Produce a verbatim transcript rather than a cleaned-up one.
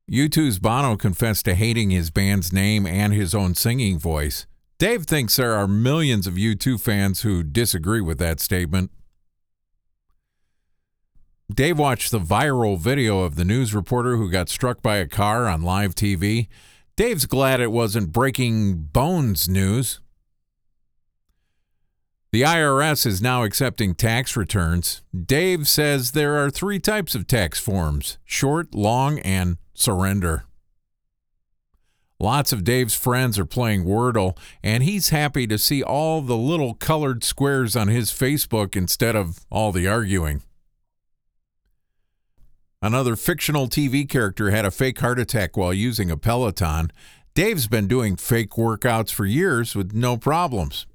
U two's Bono confessed to hating his band's name and his own singing voice. Dave thinks there are millions of U two fans who disagree with that statement. Dave watched the viral video of the news reporter who got struck by a car on live T V. Dave's glad it wasn't breaking bones news. The I R S is now accepting tax returns. Dave says there are three types of tax forms: short, long, and surrender. Lots of Dave's friends are playing Wordle, and he's happy to see all the little colored squares on his Facebook instead of all the arguing. Another fictional T V character had a fake heart attack while using a Peloton. Dave's been doing fake workouts for years with no problems.